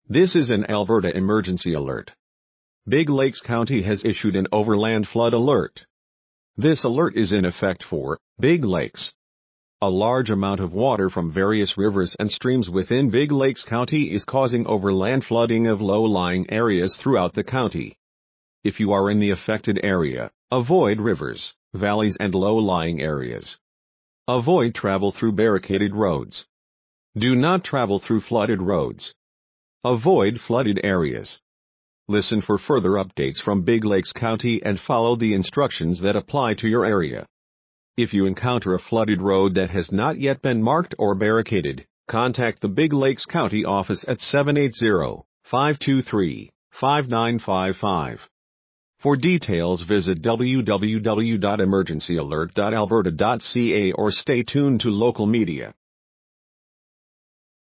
This is an Alberta emergency alert. Big Lakes County has issued an overland flood alert. This alert is in effect for Big Lakes. A large amount of water from various rivers and streams within Big Lakes County is causing overland flooding of low-lying areas throughout the county. If you are in the affected area, avoid rivers, valleys, and low-lying areas. Avoid travel through barricaded roads. Do not travel through flooded roads. Avoid flooded areas. Listen for further updates from Big Lakes County and follow the instructions that apply to your area. If you encounter a flooded road that has not yet been marked or barricaded, contact the Big Lakes County office at 780-523-5955. For details, visit www.emergencyalert.alberta.ca or stay tuned to local media.